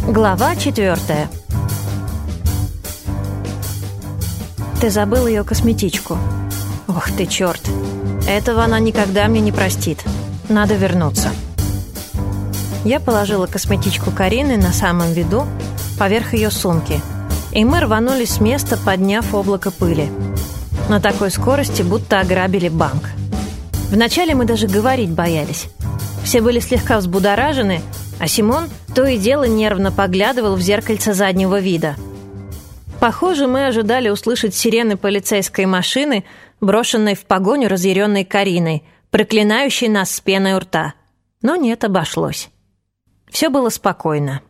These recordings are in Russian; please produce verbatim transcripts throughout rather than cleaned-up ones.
Глава четвертая. Ты забыл ее косметичку. Ох ты, черт. Этого она никогда мне не простит. Надо вернуться. Я положила косметичку Карины на самом виду, поверх ее сумки, и мы рванулись с места, подняв облако пыли. На такой скорости, будто ограбили банк. Вначале мы даже говорить боялись. Все были слегка взбудоражены, а Симон то и дело нервно поглядывал в зеркальце заднего вида. Похоже, мы ожидали услышать сирены полицейской машины, брошенной в погоню разъяренной Кариной, проклинающей нас с пеной у рта. Но нет, обошлось. Все было спокойно.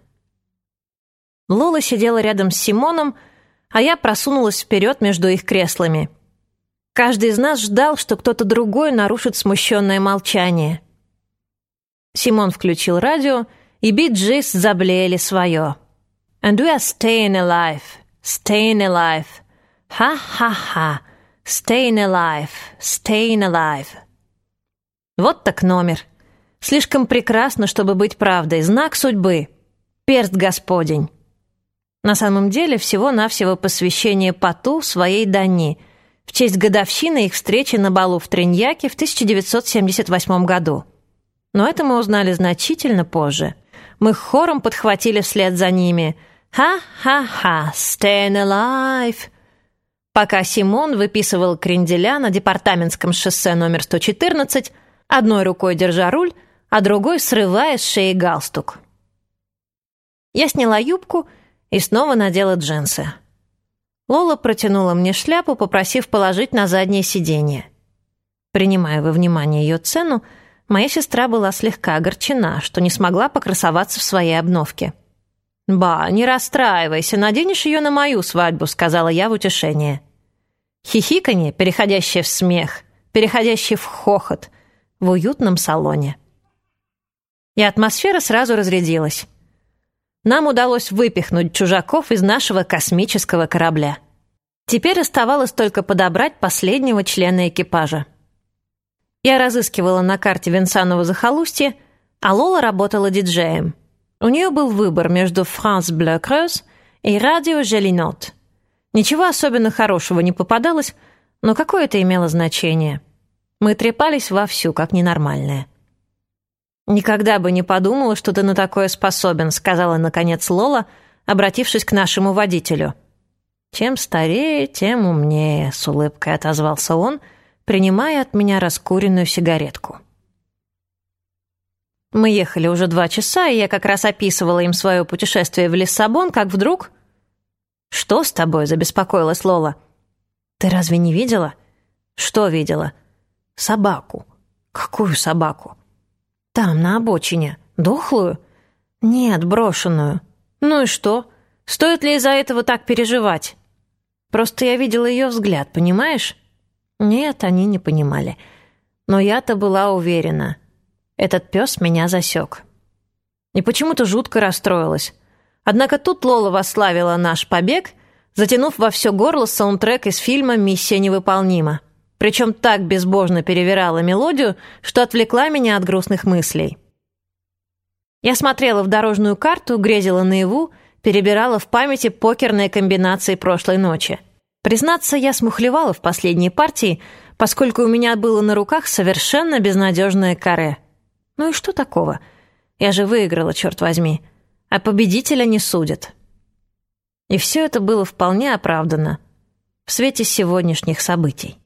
Лола сидела рядом с Симоном, а я просунулась вперед между их креслами. Каждый из нас ждал, что кто-то другой нарушит смущенное молчание. Симон включил радио, и Bee Gees заблеяли свое. «And we are staying alive, staying alive, ха-ха-ха, staying alive, staying alive». Вот так номер. Слишком прекрасно, чтобы быть правдой. Знак судьбы. Перст Господень. На самом деле, всего-навсего посвящение Пату своей Дани в честь годовщины их встречи на балу в Триньяке в тысяча девятьсот семьдесят восьмом году. Но это мы узнали значительно позже. Мы хором подхватили вслед за ними «Ха-ха-ха, staying alive», пока Симон выписывал кренделя на департаментском шоссе номер сто четырнадцать, одной рукой держа руль, а другой срывая с шеи галстук. Я сняла юбку и снова надела джинсы. Лола протянула мне шляпу, попросив положить на заднее сиденье. Принимая во внимание ее цену, моя сестра была слегка огорчена, что не смогла покрасоваться в своей обновке. «Ба, не расстраивайся, наденешь ее на мою свадьбу», — сказала я в утешение. Хихиканье, переходящее в смех, переходящее в хохот, в уютном салоне. И атмосфера сразу разрядилась. Нам удалось выпихнуть чужаков из нашего космического корабля. Теперь оставалось только подобрать последнего члена экипажа. Я разыскивала на карте Венсаново захолустье, а Лола работала диджеем. У нее был выбор между France Bleu Creuse и радио Желинот. Ничего особенно хорошего не попадалось, но какое это имело значение. Мы трепались вовсю, как ненормальные. «Никогда бы не подумала, что ты на такое способен», — сказала, наконец, Лола, обратившись к нашему водителю. «Чем старее, тем умнее», — с улыбкой отозвался он, принимая от меня раскуренную сигаретку. Мы ехали уже два часа, и я как раз описывала им свое путешествие в Лиссабон, как вдруг... «Что с тобой?» — забеспокоилась Лола. «Ты разве не видела?» «Что видела?» «Собаку». «Какую собаку?» «Там, на обочине. Дохлую?» «Нет, брошенную». «Ну и что? Стоит ли из-за этого так переживать?» «Просто я видела ее взгляд, понимаешь?» Нет, они не понимали. Но я-то была уверена. Этот пес меня засек. И почему-то жутко расстроилась. Однако тут Лола восславила наш побег, затянув во все горло саундтрек из фильма «Миссия невыполнима». Причем так безбожно перевирала мелодию, что отвлекла меня от грустных мыслей. Я смотрела в дорожную карту, грезила наяву, перебирала в памяти покерные комбинации прошлой ночи. Признаться, я смухлевала в последней партии, поскольку у меня было на руках совершенно безнадежное каре. Ну и что такого? Я же выиграла, черт возьми. А победителя не судят. И все это было вполне оправдано в свете сегодняшних событий.